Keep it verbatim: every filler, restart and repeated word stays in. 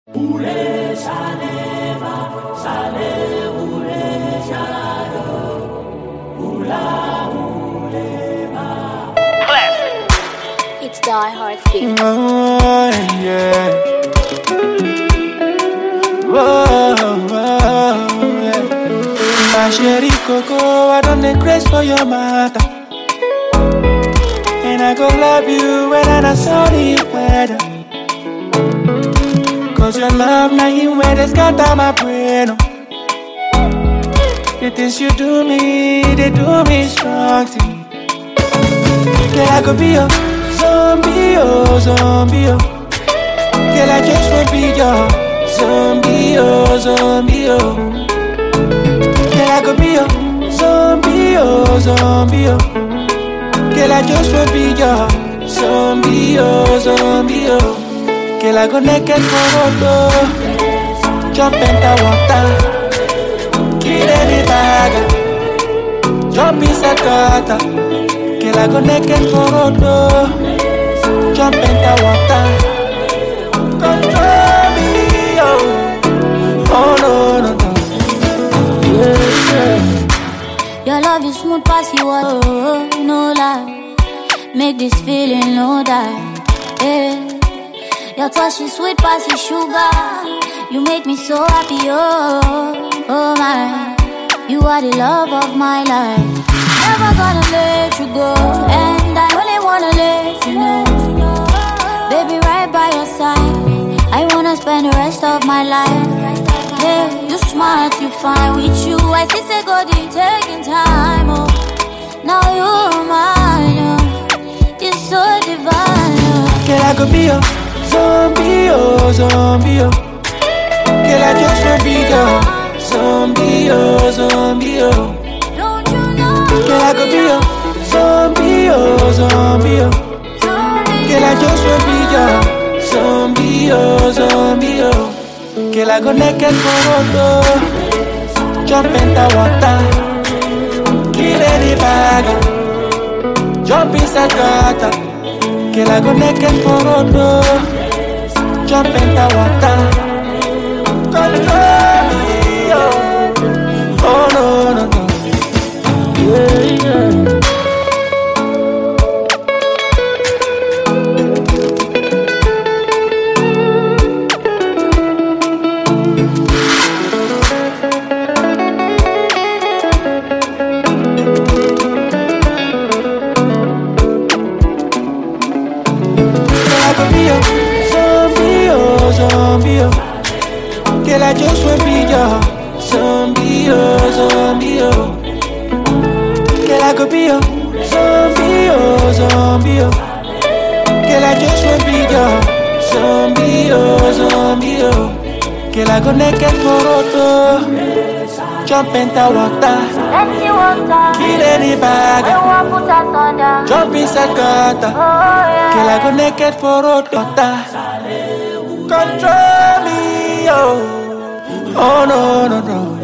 Ule saleva, sale ule shado, ula ulema. Classic. It's Die Hard Feet. Oh, yeah. Whoa, whoa, yeah. My sherry coco, I don't need grace for your matter. And I go love you when I not sorry weather. Cause your love now you where they scatter my brain. Oh. The things you do me, they do me strong thing. Girl, I could be a zombie, oh, zombie, oh. Girl, I just wanna be your zombie, oh, zombie, oh. Girl, I could be a zombie, oh, zombie, oh. Girl, I just wanna be your zombie, oh, zombie, oh. Girl, I go naked for road, oh. Jump in the water, kill any bag, jump inside gutter. Girl, I go naked for road, oh. Jump in the water, control me, oh. Oh no, no, no. Yeah, yeah. Your love is smooth past you, oh, no lie. Make this feeling no die, yeah. Your touch is sweet past the sugar. You make me so happy, oh, oh my. You are the love of my life. Never gonna let you go, and I only wanna let you know. Baby, right by your side, I wanna spend the rest of my life. Yeah, you smart, you fine. With you, I see say God, you taking time, oh. Now you're mine, oh. You're so divine, oh. Girl, I could be a zombie, oh, zombie, oh. Girl, I just wanna be your zombie, oh, zombie, oh. Don't you know? Girl, I could be a zombie, oh, zombie, oh. Girl, I just wanna be your zombie, oh, zombie, oh. Girl, I go naked for road, oh. Jump in the water, kill any bag, jump inside gutter. Girl, I go naked for road, oh. Jump in the water, control me, oh. Oh no, no, no. Yeah, yeah. Girl, I just wanna be your zombie, oh, zombie, oh. Girl, I could be your zombie, oh, zombie, oh. Girl, I just wanna be your zombie, oh, zombie, oh. Girl, I go naked for road, oh. Jump in the water, kill any bag, jump inside gutter. Girl, I go naked for road, water. Control me, oh. Oh no, no, no.